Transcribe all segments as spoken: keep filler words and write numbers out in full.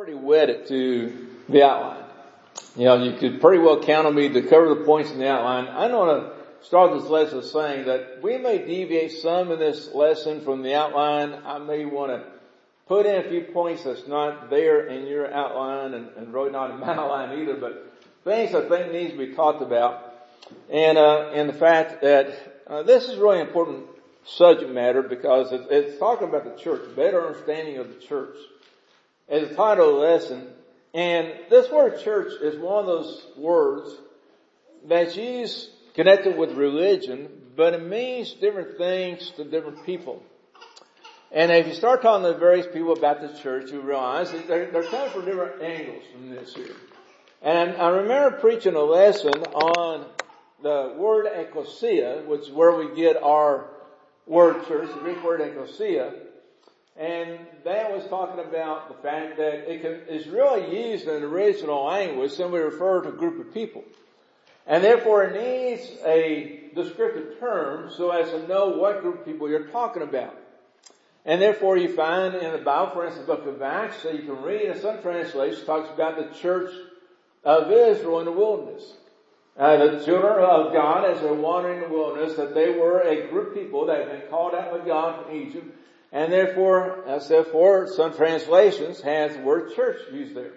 pretty wedded to the outline. You know, you could pretty well count on me to cover the points in the outline. I don't want to start this lesson saying that we may deviate some in this lesson from the outline. I may want to put in a few points that's not there in your outline and, and really not in my outline either, but things I think needs to be talked about. And, uh, and the fact that, uh, this is really important subject matter because it's, it's talking about the church, better understanding of the church. As the title of the lesson, and this word church is one of those words that's used connected with religion, but it means different things to different people. And if you start talking to various people about the church, you realize that they're, they're coming from different angles from this here. And I remember preaching a lesson on the word ecclesia, which is where we get our word church, the Greek word ecclesia. And that was talking about the fact that it can, it's really used in the original language, simply refer to a group of people. And therefore it needs a descriptive term so as to know what group of people you're talking about. And therefore you find in the Bible, for instance, the book of Acts, that you can read in some translations, talks about the church of Israel in the wilderness. Uh, the children of God as they're wandering in the wilderness, that they were a group of people that had been called out by God from Egypt. And therefore, as therefore, some translations has the word church used there.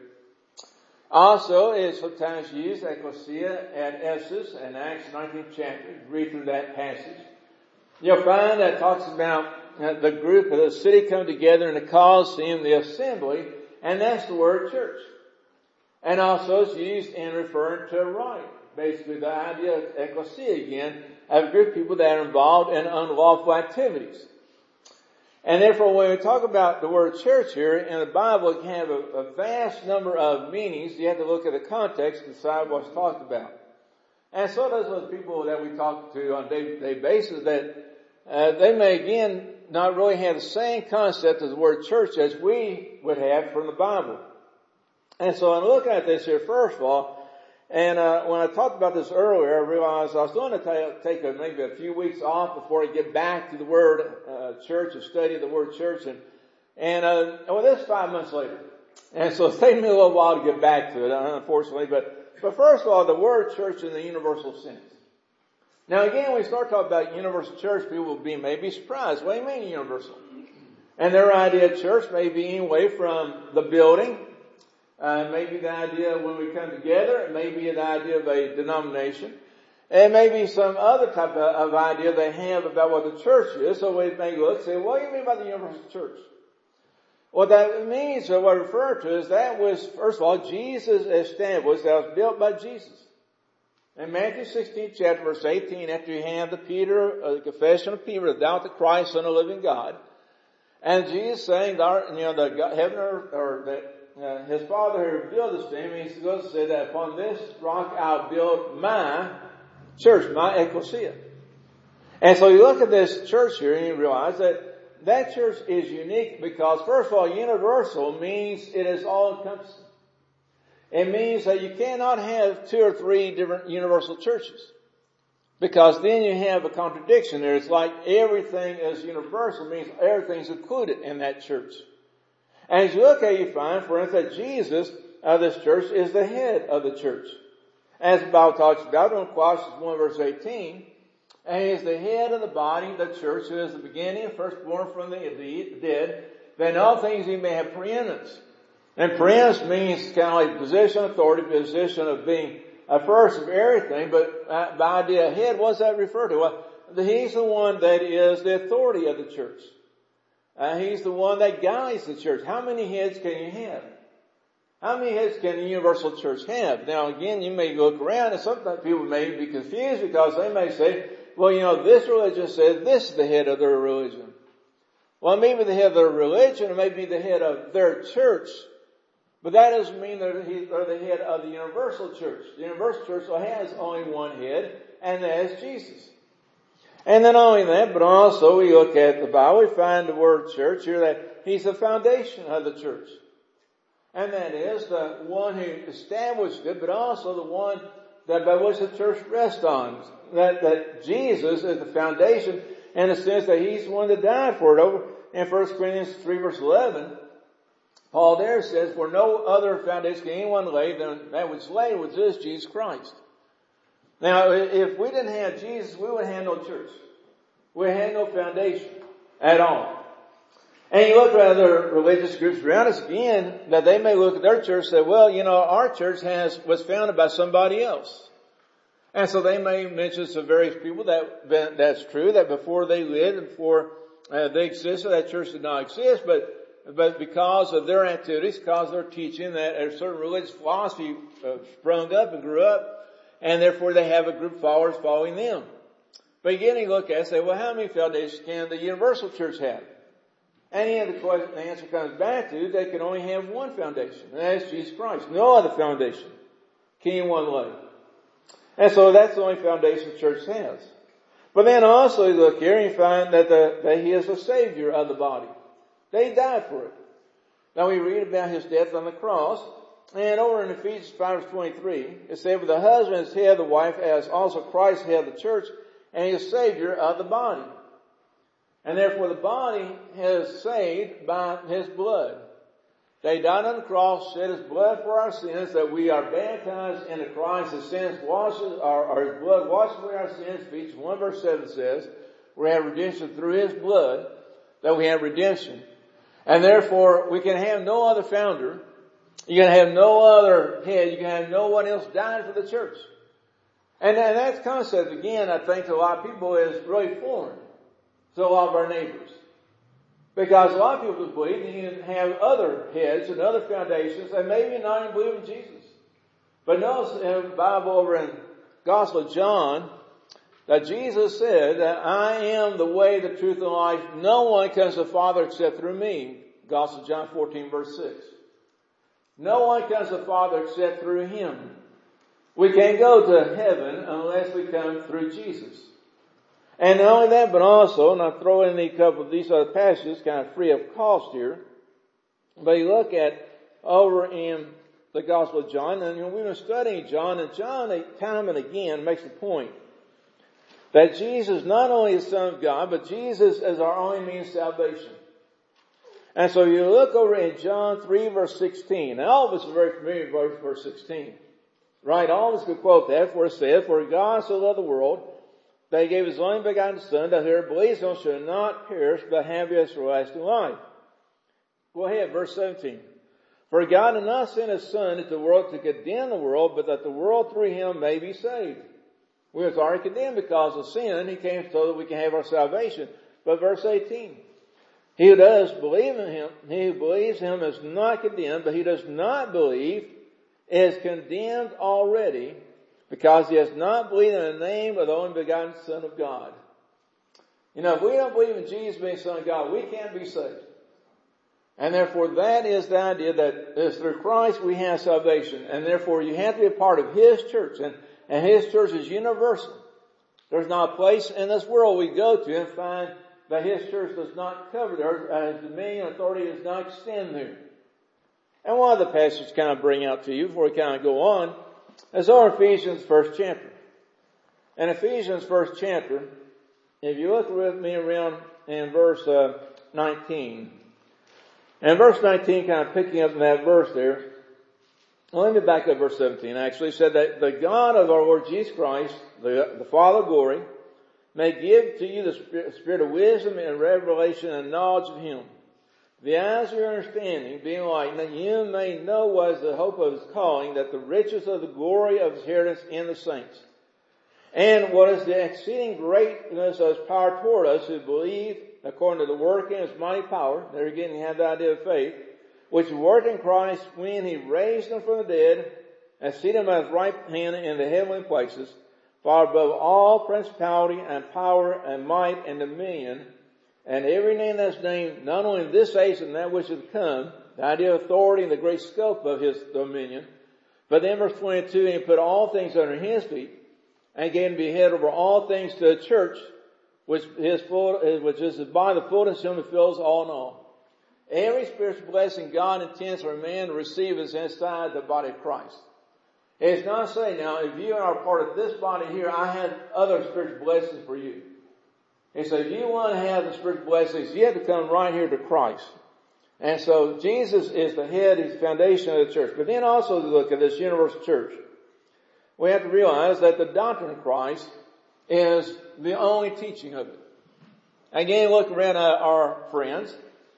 Also, it's sometimes used, ecclesia, at Ephesus in Acts nineteenth chapter. Read through that passage. You'll find that it talks about uh, the group of the city come together in the Colosseum, the assembly, and that's the word church. And also it's used in referring to a rite. Basically, the idea of ecclesia again, of a group of people that are involved in unlawful activities. And therefore, when we talk about the word church here, in the Bible, it can have a, a vast number of meanings. You have to look at the context to decide what's talked about. And so does those people that we talk to on a day-to-day basis that uh, they may, again, not really have the same concept of the word church as we would have from the Bible. And so I'm looking at this here, first of all, and uh when I talked about this earlier, I realized I was going to t- take a, maybe a few weeks off before I get back to the word uh church and study the word church. And, and uh well, this is five months later. And so it's taken me a little while to get back to it, unfortunately. But, but first of all, the word church in the universal sense. Now again, when we start talking about universal church, people will be maybe surprised. What do you mean universal? And their idea of church may be anyway from the building. Uh, maybe the idea when we come together. It may be the idea of a denomination. It may be some other type of, of idea they have about what the church is. So we may look and say, what do you mean by the universal church? What that means, or what I refer to, is that was, first of all, Jesus established, that was built by Jesus. In Matthew sixteenth chapter, verse eighteen, after you have the Peter, uh, the confession of Peter, the doubt that Christ, Son of the living God, and Jesus saying, you know, the God, heaven or, or the Uh, his father had revealed this to him, and he goes to say that upon this rock I'll build my church, my ecclesia. And so you look at this church here and you realize that that church is unique because, first of all, universal means it is all encompassing. It means that you cannot have two or three different universal churches, because then you have a contradiction there. It's like everything is universal means everything's included in that church. And as you look at it, you find, for instance, that Jesus of this church is the head of the church. As the Bible talks about in Colossians one verse eighteen, and he is the head of the body, the church, who is the beginning, firstborn from the dead, that in all things he may have preeminence. And preeminence means kind of like position, authority, position of being a first of everything, but uh, by idea of head, what does that refer to? Well, he's the one that is the authority of the church. Uh, he's the one that guides the church. How many heads can you have? How many heads can the universal church have? Now again, you may look around and sometimes people may be confused because they may say, well, you know, this religion says this is the head of their religion. Well, maybe the head of their religion, or maybe the head of their church, but that doesn't mean they're the head of the universal church. The universal church has only one head, and that is Jesus. And then not only that, but also we look at the Bible, we find the word church here that he's the foundation of the church. And that is the one who established it, but also the one that by which the church rests on. That, that Jesus is the foundation in the sense that he's the one that died for it. Over in First Corinthians three verse eleven, Paul there says, for no other foundation can anyone lay than that which laid was this, Jesus Christ. Now, if we didn't have Jesus, we wouldn't have no church. We had no foundation at all. And you look at other religious groups around us again, that they may look at their church and say, well, you know, our church has was founded by somebody else. And so they may mention some various people that that's true, that before they lived and before uh, they existed, that church did not exist, but but because of their activities, because of their teaching, that a certain religious philosophy uh, sprung up and grew up, and therefore they have a group of followers following them. But again, you look at it and say, well, how many foundations can the universal church have? And yet the, question, the answer comes back to, they can only have one foundation, and that is Jesus Christ. No other foundation can anyone lay. And so that's the only foundation the church has. But then also you look here and you find that, the, that He is the Savior of the body. They died for it. Now we read about His death on the cross. And over in Ephesians five verse twenty-three, it says, "For the husband is head of the wife, as also Christ head of the church, and He is Savior of the body." And therefore the body is saved by His blood. They died on the cross, shed His blood for our sins, that we are baptized into Christ. His sins washes, or, or His blood washes away our sins. Ephesians one verse seven says, we have redemption through His blood, that we have redemption. And therefore we can have no other founder. You can have no other head. You can have no one else dying for the church. And, and that concept, again, I think to a lot of people is really foreign to a lot of our neighbors. Because a lot of people believe that you can have other heads and other foundations and maybe not even believe in Jesus. But notice in the Bible over in Gospel of John that Jesus said that I am the way, the truth, and the life. No one comes to the Father except through me. Gospel of John fourteen verse six. No one comes to the Father except through Him. We can't go to heaven unless we come through Jesus. And not only that, but also, and I'll throw in a couple of these other passages, kind of free of cost here. But you look at over in the Gospel of John, and you know, we've been studying John, and John, time and again, makes the point that Jesus not only is the Son of God, but Jesus is our only means of salvation. And so you look over in John three verse sixteen. Now all of us are very familiar with verse sixteen. Right? All of us could quote that, for it says, "For God so loved the world, that He gave His only begotten Son, that whoever believes in Him shall not perish, but have everlasting life." Go ahead, verse seventeen. "For God did not send His Son into the world to condemn the world, but that the world through Him may be saved." We was already condemned because of sin. He came so that we can have our salvation. But verse eighteen. "He who does believe in Him, he who believes Him is not condemned, but he does not believe is condemned already, because he has not believed in the name of the only begotten Son of God." You know, if we don't believe in Jesus being Son of God, we can't be saved. And therefore that is the idea that is through Christ we have salvation. And therefore you have to be a part of His church. And, and His church is universal. There's not a place in this world we go to and find that His church does not cover there, uh, His dominion and authority does not extend there. And one of the passages kind of bring out to you before we kind of go on is over Ephesians first chapter. In Ephesians first chapter, if you look with me around in verse uh, nineteen, and verse nineteen kind of picking up in that verse there, well, let me back up verse seventeen actually. It said that the God of our Lord Jesus Christ, the, the Father of glory, may give to you the spirit, spirit of wisdom and revelation and knowledge of Him. The eyes of your understanding being enlightened, that you may know what is the hope of His calling, that the riches of the glory of His inheritance in the saints, and what is the exceeding greatness of His power toward us who believe, according to the working of His mighty power. There again you have the idea of faith, which worked in Christ when He raised Him from the dead, and seated Him at His right hand in the heavenly places, far above all principality and power and might and dominion, and every name that's named, not only in this age and that which is to come, the idea of authority and the great scope of His dominion. But then verse twenty-two, and He put all things under His feet, and gave Him to be head over all things to the church, which His full, which is by the fullness of Him that fills all in all. Every spiritual blessing God intends for man to receive is inside the body of Christ. It's not saying, now, if you are a part of this body here, I have other spiritual blessings for you. And so if you want to have the spiritual blessings, you have to come right here to Christ. And so Jesus is the head, he's the foundation of the church. But then also to look at this universal church, we have to realize that the doctrine of Christ is the only teaching of it. Again, look around at our friends,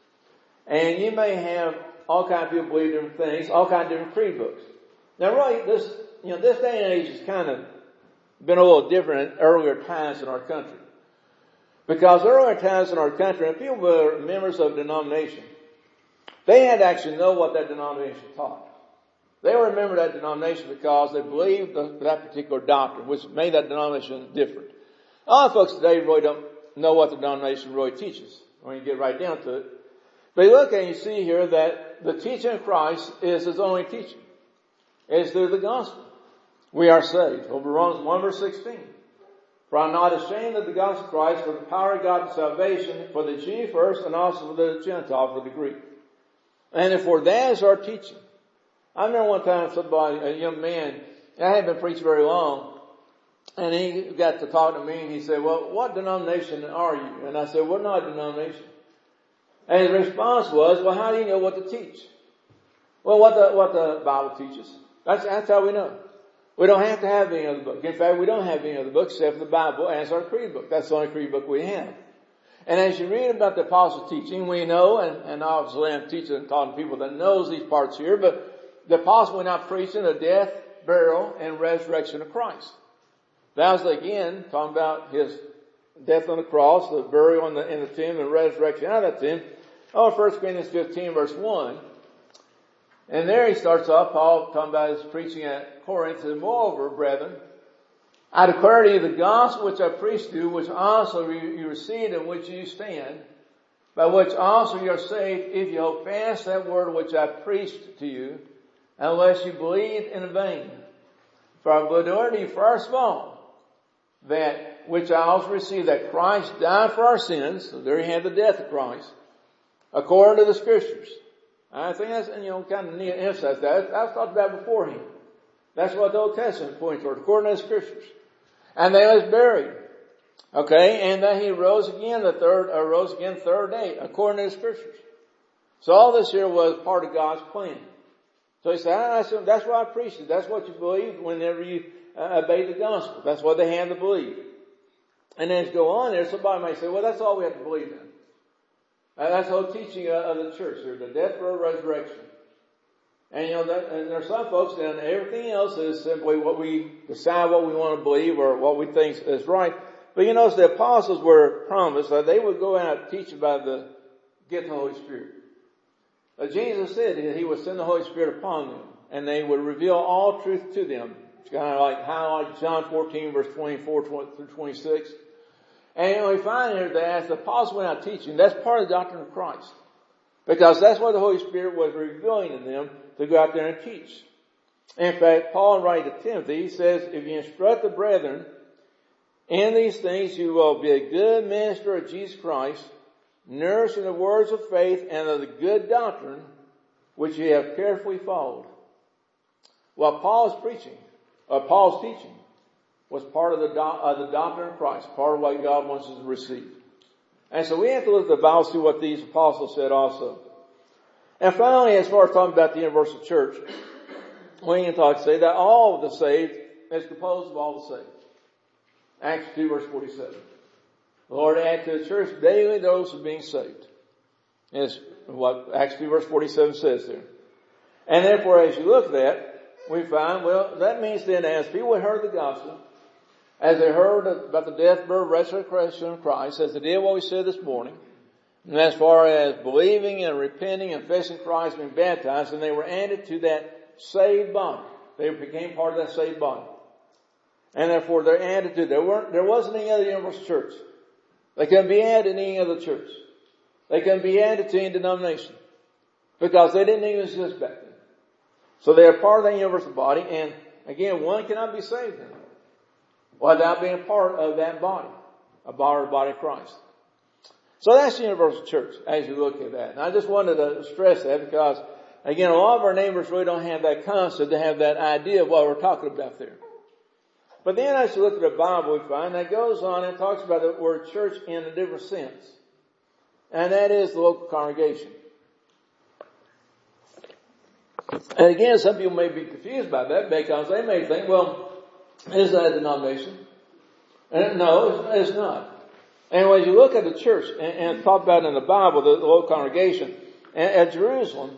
and you may have all kinds of people believe different things, all kinds of different creed books. Now really, this, you know, this day and age has kind of been a little different in earlier times in our country. Because earlier times in our country, when people were members of a denomination, they had to actually know what that denomination taught. They were a member of that denomination because they believed the, that particular doctrine, which made that denomination different. A lot of folks today really don't know what the denomination really teaches when you get right down to it. But you look and you see here that the teaching of Christ is his only teaching. It's through the gospel. We are saved. Over Romans one verse sixteen. For I am not ashamed of the gospel of Christ, for the power of God to salvation, for the Jew first and also for the Gentile, for the Greek. And therefore that is our teaching. I remember one time somebody, a young man, I hadn't been preaching very long, and he got to talk to me and he said, well, what denomination are you? And I said, we're not a denomination. And his response was, well, how do you know what to teach? Well, what the, what the Bible teaches. That's, that's how we know. We don't have to have any other book. In fact, we don't have any other book except for the Bible as our creed book. That's the only creed book we have. And as you read about the apostles' teaching, we know, and, and obviously I'm teaching and talking to people that knows these parts here, but the apostles were not preaching the death, burial, and resurrection of Christ. That was again talking about his death on the cross, the burial in the, in the tomb, and resurrection out of that tomb. Oh, First Corinthians fifteen verse one. And there he starts off, Paul talking about his preaching at Corinth, and moreover, brethren, I declare to you the gospel which I preached to you, which also you received, in which you stand, by which also you are saved, if you hold fast that word which I preached to you, unless you believed in vain. For I will declare to you first of all, that which I also received, that Christ died for our sins, so there you have the death of Christ, according to the Scriptures. I think that's, you know, kind of neat to emphasize that. I've talked about it beforehand. That's what the Old Testament points toward, according to the Scriptures. And then he was buried. Okay, and then he rose again the third, or rose again the third day, according to the Scriptures. So all this here was part of God's plan. So he said, ah, that's, that's what I preached. That's what you believed whenever you uh, obeyed the gospel. That's what they had to believe. And then as you go on there, somebody may say, well, that's all we have to believe in. Uh, that's the whole teaching of, of the church here, the death, burial, resurrection. And you know, that, and there are some folks, and everything else is simply what we decide what we want to believe or what we think is right. But you notice the apostles were promised that they would go out and teach about the get the Holy Spirit. Uh, Jesus said that he would send the Holy Spirit upon them, and they would reveal all truth to them. It's kind of like how like John fourteen verse twenty-four through twenty-six. And you know, we find here that as the apostles went out teaching, that's part of the doctrine of Christ. Because that's what the Holy Spirit was revealing in them to go out there and teach. In fact, Paul, in writing to Timothy, he says, if you instruct the brethren in these things, you will be a good minister of Jesus Christ, nourishing the words of faith and of the good doctrine which you have carefully followed. What Paul is preaching, or Paul's teaching, was part of the, do, uh, the doctrine of Christ, part of what God wants us to receive. And so we have to look at the Bible to see what these apostles said also. And finally, as far as talking about the universal church, we can talk say that all of the saved is composed of all the saved. Acts two verse forty-seven. The Lord add to the church daily those who are being saved. Is what Acts two verse forty-seven says there. And therefore, as you look at that, we find, well, that means then as people heard the gospel, as they heard about the death, burial, resurrection of Christ, as they did what we said this morning, and as far as believing and repenting and confessing Christ and being baptized, and they were added to that saved body. They became part of that saved body. And therefore they're added to, there weren't, there wasn't any other universal church. They couldn't be added to any other church. They couldn't be added to any denomination. Because they didn't even exist back then. So they are part of that universal body, and again, one cannot be saved then without being a part of that body, a part of the body of Christ. So that's the universal church as you look at that. And I just wanted to stress that because, again, a lot of our neighbors really don't have that concept, to have that idea of what we're talking about there. But then as you look at the Bible, we find that goes on and talks about the word church in a different sense. And that is the local congregation. And again, some people may be confused by that because they may think, well, is that a denomination? And no, it's, it's not. And when you look at the church, and, and talk about in the Bible, the, the whole congregation, and at Jerusalem,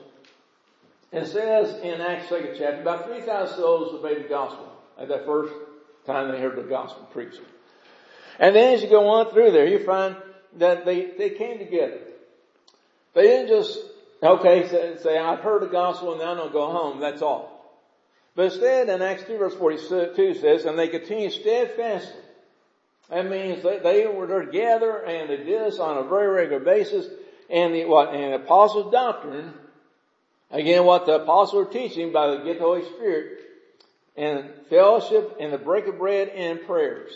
it says in Acts second chapter, about three thousand souls obeyed the gospel at that first time they heard the gospel preached. And then as you go on through there, you find that they, they came together. They didn't just, okay, say, say I've heard the gospel and now I'm going to go home, that's all. But instead, in Acts two verse forty-two says, and they continued steadfastly. That means they, they were there together and they did this on a very regular basis. And the, what, and the apostles' doctrine, again, what the apostles were teaching by the gift of the Holy Spirit, and fellowship and the break of bread and prayers.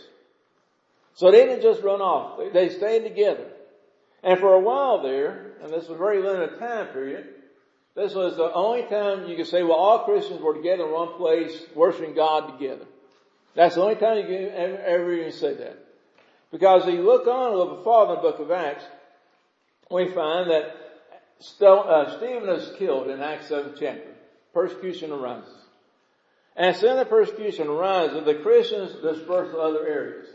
So they didn't just run off. They stayed together. And for a while there, and this was a very limited time period, this was the only time you could say, well, all Christians were together in one place, worshiping God together. That's the only time you can ever, ever even say that. Because if you look on a little bit farther in the book of Acts, we find that Stephen is killed in Acts seventh chapter. Persecution arises. And as soon as the persecution arises, the Christians disperse to other areas.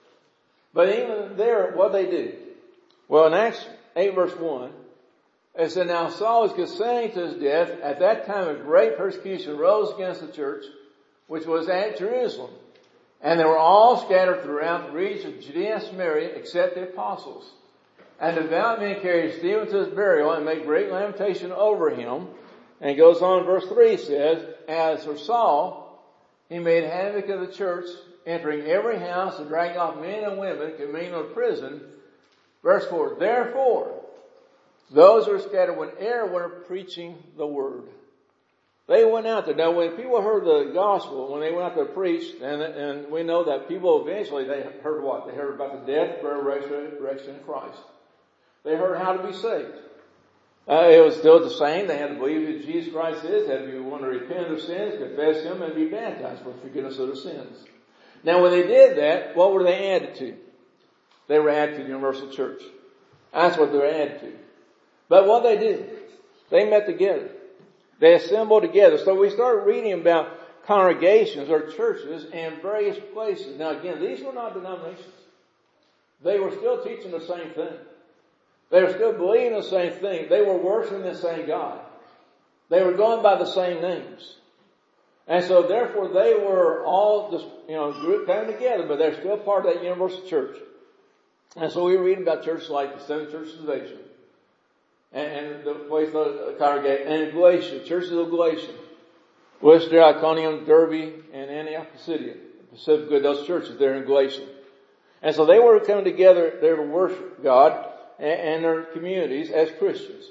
But even there, what they do? Well, in Acts eight verse one, it said, now Saul was consenting to his death. At that time a great persecution arose against the church, which was at Jerusalem. And they were all scattered throughout the region of Judea and Samaria, except the apostles. And devout men carried Stephen to his burial and made great lamentation over him. And it goes on, verse three says, as for Saul, he made havoc of the church, entering every house and dragging off men and women, committing them to prison. Verse four, therefore, those who were scattered went everywhere preaching the word. They went out there. Now, when people heard the gospel, when they went out there to preach, and, and we know that people eventually, they heard what? They heard about the death, burial, resurrection of Christ. They heard how to be saved. Uh, it was still the same. They had to believe that Jesus Christ is, had to want to repent of sins, confess Him, and be baptized for forgiveness of their sins. Now, when they did that, what were they added to? They were added to the universal church. That's what they were added to. But what they did, they met together. They assembled together. So we started reading about congregations or churches in various places. Now again, these were not denominations. They were still teaching the same thing. They were still believing the same thing. They were worshiping the same God. They were going by the same names. And so therefore they were all just, you know, group coming together, but they're still part of that universal church. And so we read about churches like the Seven Churches of Asia. And the place of congregate, and Galatia, churches of Galatia, Lystra, Iconium, Derbe, and Antioch Pisidia, specifically those churches there in Galatia. And so they were coming together there to worship God and, and their communities as Christians.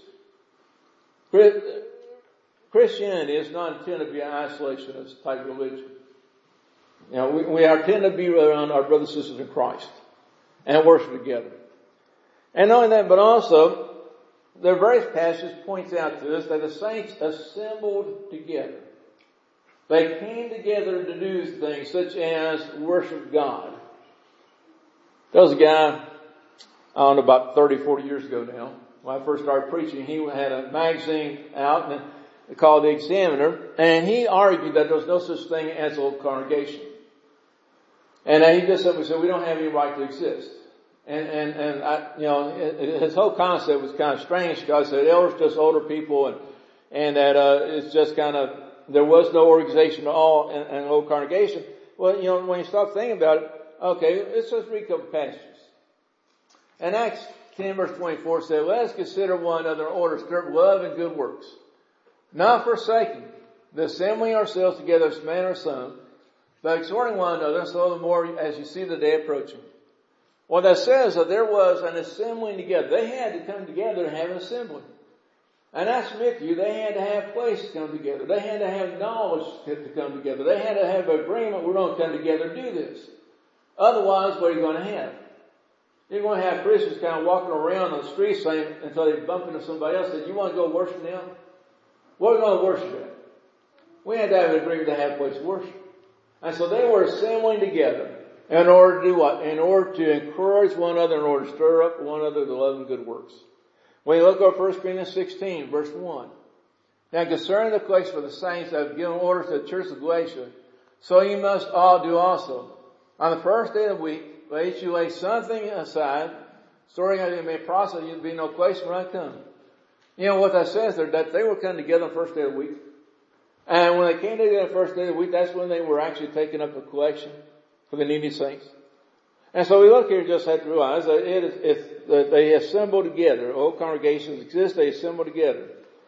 Christianity is not intended to be an isolationist type religion. You know, we, we are intended to be around our brothers and sisters in Christ and worship together. And not only that, but also, the various passages points out to us that the saints assembled together. They came together to do things such as worship God. There was a guy, I don't know, about thirty, forty years ago now, when I first started preaching, he had a magazine out and called The Examiner, and he argued that there was no such thing as a local congregation. And he just simply said, we don't have any right to exist. And, and, and I, you know, his whole concept was kind of strange because the elders just older people and, and that, uh, it's just kind of, there was no organization at all in, in the whole congregation. Well, you know, when you start thinking about it, okay, let's just read a couple passages. And Acts ten verse twenty-four said, let us consider one another in order to stir up love and good works, not forsaking the assembling ourselves together as manner of some, but exhorting one another, so the more as you see the day approaching. What that says that there was an assembling together. They had to come together and have an assembly. And I submit to you, they had to have place to come together. They had to have knowledge to come together. They had to have agreement, we're going to come together and do this. Otherwise, what are you going to have? You're going to have Christians kind of walking around on the street saying, until they bump into somebody else, that you want to go worship now? What are we going to worship at? We had to have an agreement to have a place to worship. And so they were assembling together. In order to do what? In order to encourage one another, in order to stir up one another to love and good works. When you look over First Corinthians sixteen, verse one, Now concerning the collection for the saints, I have given orders to the church of Galatia, so you must all do also. On the first day of the week, let each you lay something aside, storing that it may prosper, you be no collection when I come. You know what that says there, that they were coming together on the first day of the week. And when they came together the first day of the week, that's when they were actually taking up a collection for the needy saints. And so we look here just have to realize that it is, if that they assemble together, all congregations exist, they assemble together.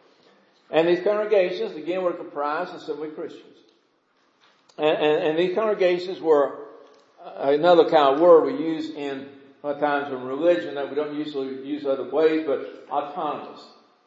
And these congregations, again, were comprised of simply Christians. And, and, and these congregations were another kind of word we use in a lot of times in religion that we don't usually use other ways, but autonomous.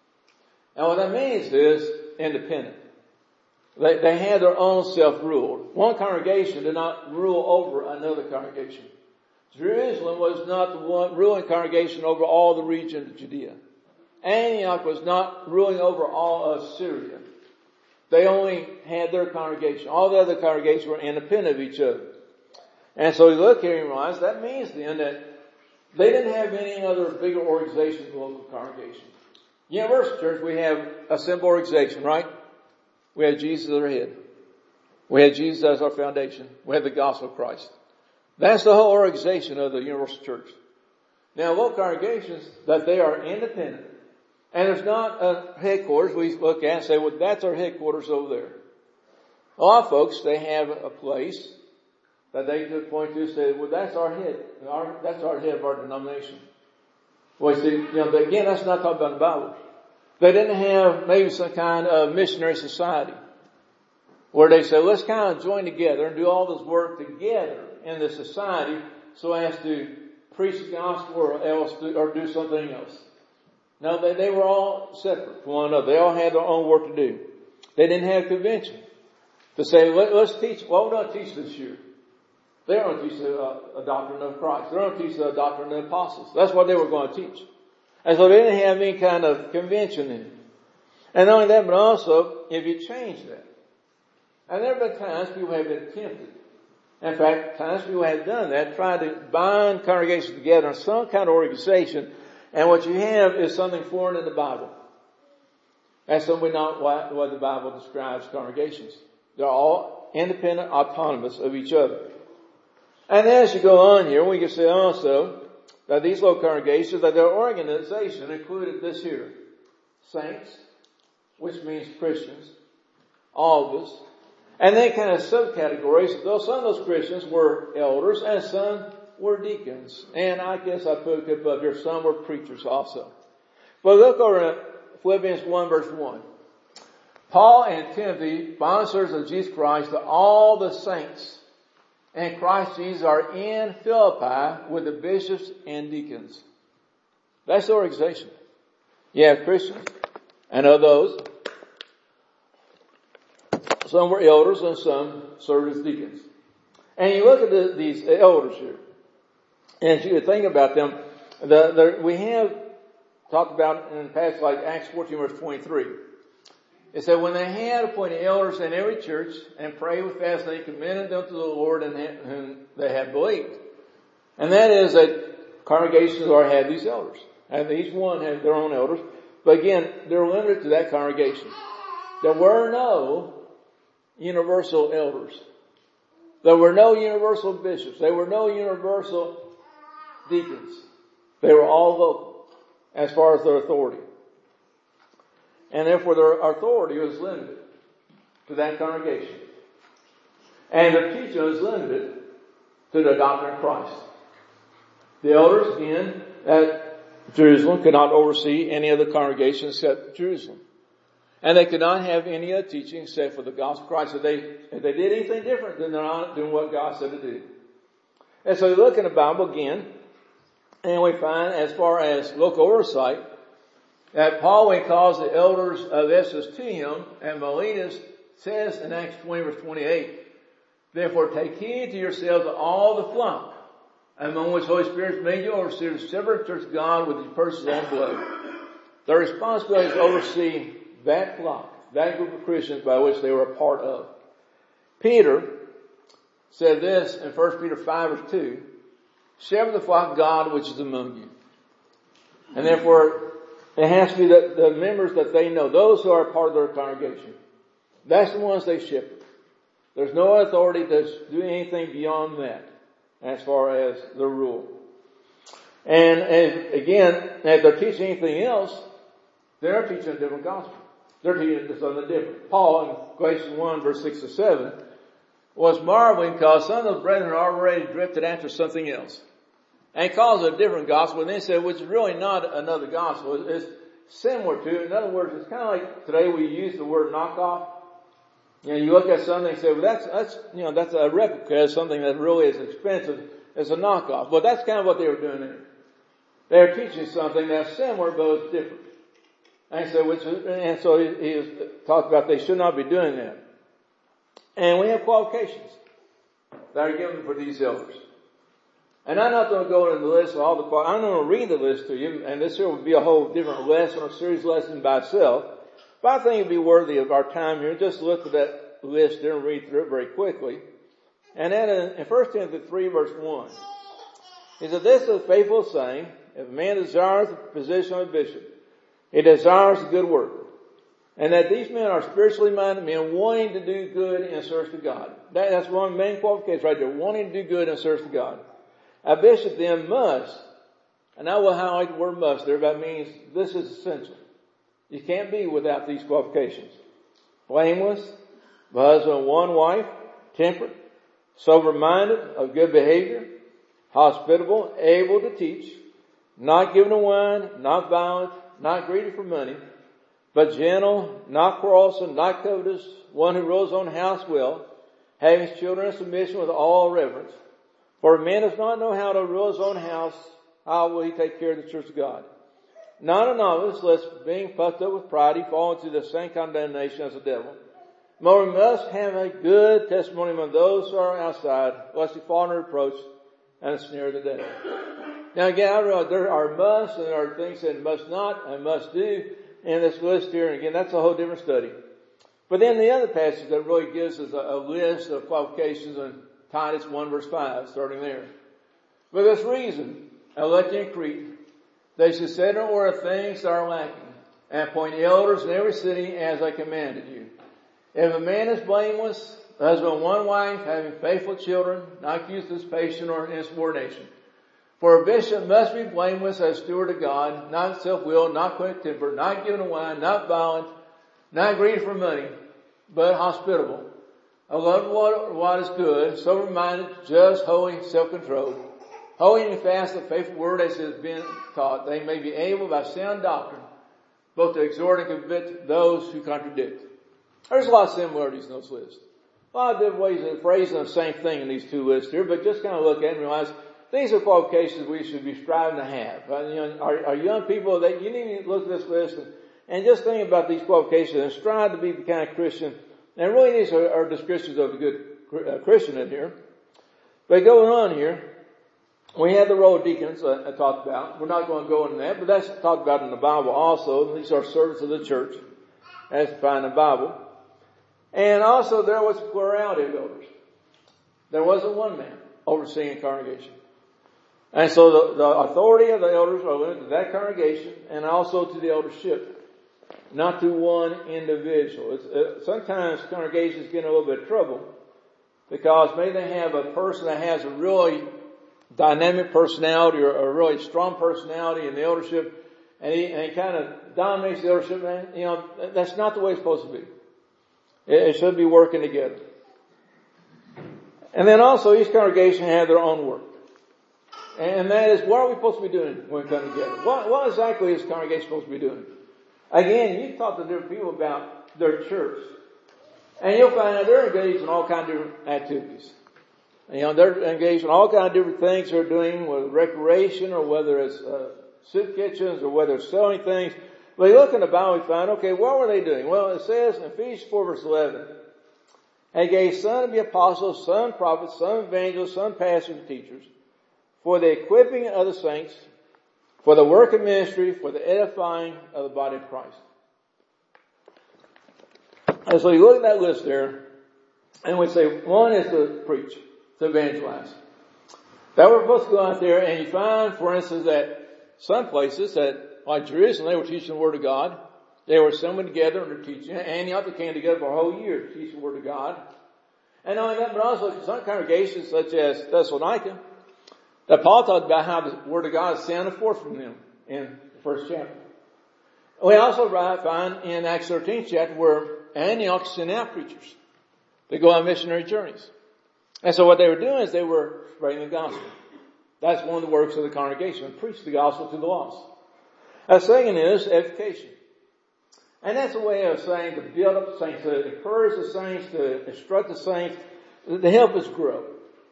And what that means is independent. They, they had their own self-rule. One congregation did not rule over another congregation. Jerusalem was not the one ruling congregation over all the region of Judea. Antioch was not ruling over all of Syria. They only had their congregation. All the other congregations were independent of each other. And so you look here and realize that means then that they didn't have any other bigger organization than the local congregation. Universal Church, we have a simple organization, right? We have Jesus as our head. We have Jesus as our foundation. We have the gospel of Christ. That's the whole organization of the Universal Church. Now, local congregations, that they are independent. And there's not a headquarters we look at and say, well, that's our headquarters over there. A lot of folks, they have a place that they could point to and say, well, that's our head. Our, that's our head of our denomination. Well, you see, you know, but again, that's not talking about the Bible. They didn't have maybe some kind of missionary society where they say, let's kind of join together and do all this work together in the society so as to preach the gospel or else do, or do something else. No, they, they were all separate from one another. They all had their own work to do. They didn't have a convention to say, Let, let's teach, what we're going to teach this year. They're going to teach a, a doctrine of Christ. They're going to teach a doctrine of the apostles. That's what they were going to teach. And so they didn't have any kind of convention in it. And not only that, but also, if you change that. And there have been times people have been tempted. In fact, times people have done that, tried to bind congregations together in some kind of organization, and what you have is something foreign in the Bible. That's simply not what, what the Bible describes congregations. They're all independent, autonomous of each other. And as you go on here, we can say also that these local congregations, that their organization included this here. Saints, which means Christians, all of us. And then kind of subcategories. Though some of those Christians were elders and some were deacons. And I guess I put it up here, some were preachers also. But look over at Philippians one verse one. Paul and Timothy, bondservants of Jesus Christ, to all the saints and Christ Jesus are in Philippi with the bishops and deacons. That's the organization. You have Christians, and of those, some were elders and some served as deacons. And you look at the, these elders here, and you think about them. The, the, we have talked about in the past, like Acts fourteen verse twenty-three. It said, when they had appointed elders in every church and prayed with fast, they commended them to the Lord and whom they had believed. And that is that congregations are had these elders. And each one had their own elders. But again, they're limited to that congregation. There were no universal elders. There were no universal bishops. There were no universal deacons. They were all local as far as their authority. And therefore their authority was limited to that congregation. And their teaching was limited to the doctrine of Christ. The elders, again, at Jerusalem could not oversee any other congregation except Jerusalem. And they could not have any other teaching except for the gospel of Christ. If they, if they did anything different, then they're not doing what God said to do. And so you look in the Bible again, and we find as far as local oversight, that Paul, when he calls the elders of Ephesus to him, and Miletus says in Acts twenty verse twenty-eight, therefore take heed to yourselves of all the flock, among which the Holy Spirit has made you overseers of separate church of God with his person's own blood. Their responsibility is to oversee that flock, that group of Christians by which they were a part of. Peter said this in First Peter five verse two, shepherd the flock of God which is among you. And therefore, it has to be the, the members that they know, those who are part of their congregation. That's the ones they shepherd. There's no authority to do anything beyond that as far as the rule. And, and again, if they're teaching anything else, they're teaching a different gospel. They're teaching something different. Paul in Galatians one verse six to seven was marveling because some of the brethren already drifted after something else. And he calls it a different gospel, and then he said, which is really not another gospel. It's similar to it. In other words, it's kind of like today we use the word knockoff. You know, you look at something and say, well, that's, that's, you know, that's a replica of something that really is expensive. It's a knockoff. But that's kind of what they were doing there. They were teaching something that's similar, but it's different. And so, which, and so he, he has talked about they should not be doing that. And we have qualifications that are given for these elders. And I'm not going to go into the list of all the qualifications. I'm going to read the list to you, and this here will be a whole different lesson or series lesson by itself. But I think it'd be worthy of our time here. Just look at that list there and read through it very quickly. And then in First Timothy three verse one, he said, this is a faithful saying, if a man desires the position of a bishop, he desires a good work. And that these men are spiritually minded men wanting to do good in service to God. That, that's one of the main qualifications right there, wanting to do good in service to God. A bishop then must, and I will highlight the word must there, that means this is essential. You can't be without these qualifications. Blameless, the husband of one wife, temperate, sober-minded, of good behavior, hospitable, able to teach, not given to wine, not violent, not greedy for money, but gentle, not quarrelsome, not covetous, one who rules his own house well, having his children in submission with all reverence. For a man does not know how to rule his own house, how will he take care of the church of God? Not a novice, lest being puffed up with pride, he fall into the same condemnation as the devil. But we must have a good testimony among those who are outside, lest he fall into reproach and the snare of the devil. Now again, I realize there are musts and there are things that must not and must do in this list here. And again, that's a whole different study. But then the other passage that really gives us a, a list of qualifications in Titus one verse five, starting there. For this reason, I let you in Crete, they should set in order things that are lacking, and appoint elders in every city as I commanded you. If a man is blameless, the husband of one wife, having faithful children, not accused of patient or insubordination. For a bishop must be blameless as steward of God, not self-willed, not quick-tempered, not given to wine, not violent, not greedy for money, but hospitable. A lover of what is good, sober-minded, just, holy, self-controlled, holding fast the faithful word as it has been taught, they may be able by sound doctrine both to exhort and convict those who contradict. There's a lot of similarities in those lists. A lot of different ways of phrasing the same thing in these two lists here, but just kind of look at it and realize these are qualifications we should be striving to have. Uh, you know, our, our young people, that you need to look at this list and, and just think about these qualifications and strive to be the kind of Christian. And really these are, are descriptions of a good uh, Christian in here. But going on here, we have the role of deacons uh, I talked about. We're not going to go into that, but that's talked about in the Bible also. These are servants of the church, as defined in the Bible. And also there was a plurality of elders. There wasn't one man overseeing a congregation. And so the, the authority of the elders are limited to that congregation and also to the eldership, not to one individual. It's, uh, sometimes congregations get in a little bit of trouble because maybe they have a person that has a really dynamic personality or a really strong personality in the eldership, and he, and he kind of dominates the eldership. And, you know, that's not the way it's supposed to be. It, it should be working together. And then also each congregation had their own work. And that is, what are we supposed to be doing when we come together? What, what exactly is the congregation supposed to be doing? Again, you talk to different people about their church, and you'll find out they're engaged in all kinds of different activities. You know, they're engaged in all kinds of different things they're doing, whether recreation or whether it's uh, soup kitchens or whether it's selling things. But you look in the Bible, we find, okay, what were they doing? Well, it says in Ephesians four verse eleven, and he gave some to be apostles, some prophets, some evangelists, some pastors and teachers, for the equipping of the saints, for the work of ministry, for the edifying of the body of Christ. And so you look at that list there, and we say one is to preach, to evangelize. That we're supposed to go out there, and you find, for instance, that some places that Like Jerusalem, they were teaching the Word of God. They were assembling together and they're teaching. Antioch, they came together for a whole year to teach the Word of God. And not only that, but also some congregations such as Thessalonica, that Paul talked about how the Word of God is sounded forth from them in the first chapter. We also find in Acts thirteenth chapter where Antioch sent out preachers. They go on missionary journeys. And so what they were doing is they were spreading the gospel. That's one of the works of the congregation, preach the gospel to the lost. A second is education. And that's a way of saying to build up the saints, to encourage the saints, to instruct the saints, to help us grow.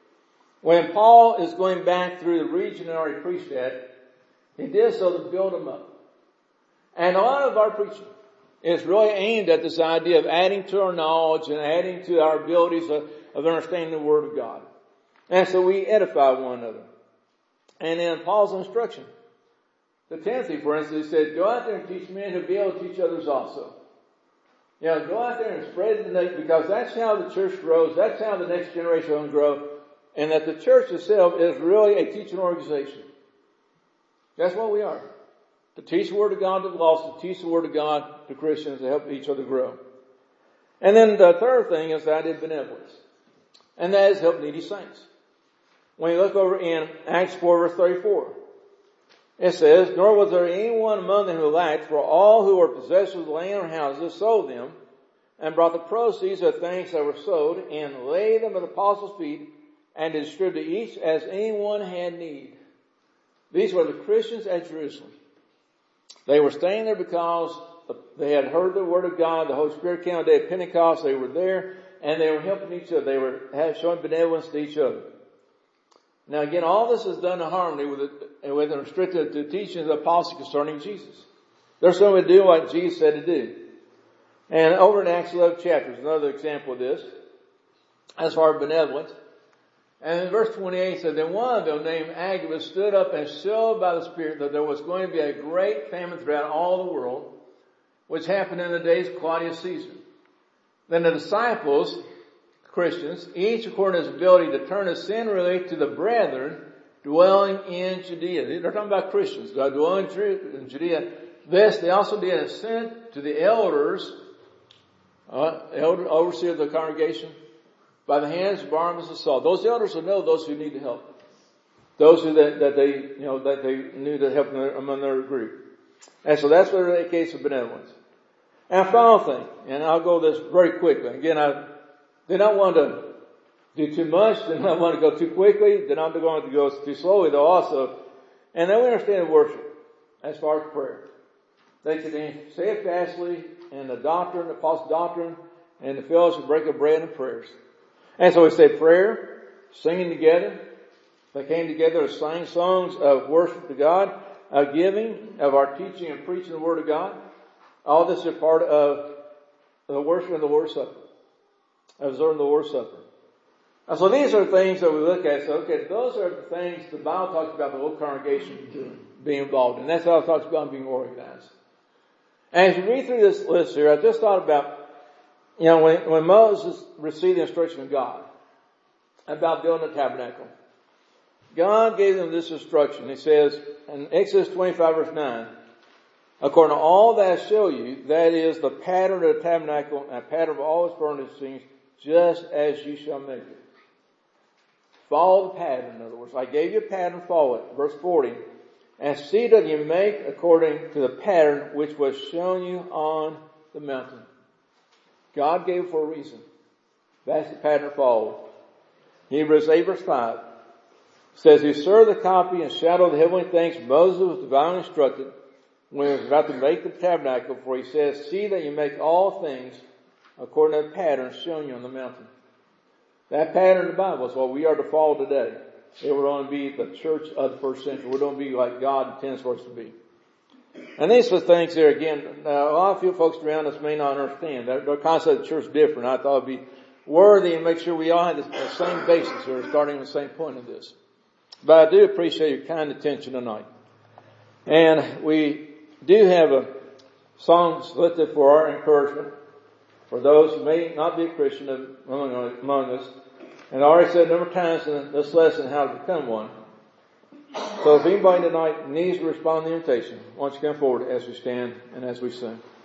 When Paul is going back through the region he already preached at, he did so to build them up. And a lot of our preaching is really aimed at this idea of adding to our knowledge and adding to our abilities of, of understanding the Word of God. And so we edify one another. And in Paul's instruction to Timothy, for instance, he said, go out there and teach men to be able to teach others also. You know, go out there and spread the name, because that's how the church grows. That's how the next generation will grow. And that the church itself is really a teaching organization. That's what we are. To teach the Word of God to the lost, to teach the Word of God to Christians, to help each other grow. And then the third thing is the idea of benevolence. And that is help needy saints. When you look over in Acts four verse thirty-four, it says, nor was there anyone among them who lacked, for all who were possessors of land or houses sold them, and brought the proceeds of things that were sold, and laid them at the apostles' feet, and distributed each as anyone had need. These were the Christians at Jerusalem. They were staying there because they had heard the Word of God. The Holy Spirit came on the day of Pentecost. They were there, and they were helping each other. They were showing benevolence to each other. Now again, all this is done in harmony with it, with and restricted to teaching of the apostles concerning Jesus. They're supposed to do what Jesus said to do. And over in Acts eleven chapters, another example of this, as far as benevolence. And in verse twenty-eight it said, then one of them named Agabus stood up and showed by the Spirit that there was going to be a great famine throughout all the world, which happened in the days of Claudius Caesar. Then the disciples, Christians, each according to his ability to turn his sin relief to the brethren dwelling in Judea. They're talking about Christians, dwelling in Judea. This they also did and sent to the elders, uh, elder, overseer of the congregation, by the hands of Barnabas and Saul. Those elders will know those who need the help. Those who that, that they, you know, that they knew to help them among their group. And so that's what the case of benevolence. And a final thing, and I'll go this very quickly. Again, I did not want to do too much, did not want to go too quickly, did not want to go too slowly though also. And then we understand worship as far as prayer. They can say it fastly in the doctrine, the false doctrine, and the fellowship, break of bread and prayers. And so we say prayer, singing together. They came together to sing songs of worship to God, of giving, of our teaching and preaching the Word of God. All this is part of the worship of the Lord's Supper, observing the Lord's Supper. And so these are things that we look at. So, okay, those are the things the Bible talks about the whole congregation being involved in. That's how it talks about being organized. And as you read through this list here, I just thought about, you know, when, when Moses received the instruction of God about building a tabernacle, God gave them this instruction. He says in Exodus twenty-five verse nine, according to all that I show you, that is the pattern of the tabernacle and a pattern of all its furnishings, just as you shall make it. Follow the pattern, in other words. I gave you a pattern, follow it. Verse forty, and see that you make according to the pattern which was shown you on the mountain. God gave it for a reason. That's the pattern to follow. Hebrews eight verse five says, who served the copy and shadow of the heavenly things Moses was divinely instructed when he was about to make the tabernacle, for he says, see that you make all things according to the pattern shown you on the mountain. That pattern in the Bible is what we are to follow today. It would only be the church of the first century. It would only be like God intends for us to be. And these are things there again, uh, a lot of you folks around us may not understand. Their, their concept of the church is different. I thought it would be worthy and make sure we all had the, the same basis here, starting with the same point of this. But I do appreciate your kind attention tonight. And we do have a song selected for our encouragement for those who may not be a Christian among, among us. And I already said a number of times in this lesson how to become one. So if anybody tonight needs to respond to the invitation, why don't you come forward as we stand and as we sing.